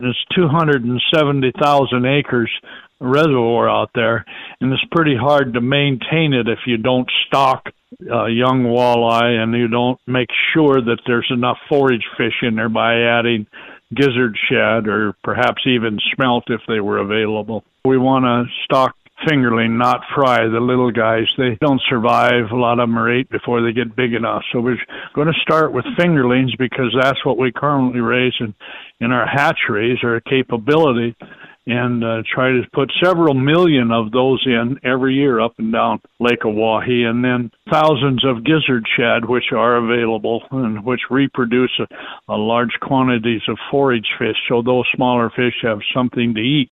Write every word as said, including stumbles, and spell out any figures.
There's two hundred seventy thousand acres reservoir out there, and it's pretty hard to maintain it if you don't stock uh, young walleye and you don't make sure that there's enough forage fish in there by adding gizzard shad or perhaps even smelt if they were available. We want to stock fingerling, not fry. The little guys, they don't survive. A lot of them are ate before they get big enough. So we're going to start with fingerlings because that's what we currently raise in, in our hatcheries, our capability, and uh, try to put several million of those in every year up and down Lake Oahe, and then thousands of gizzard shad, which are available and which reproduce a, a large quantities of forage fish, so those smaller fish have something to eat.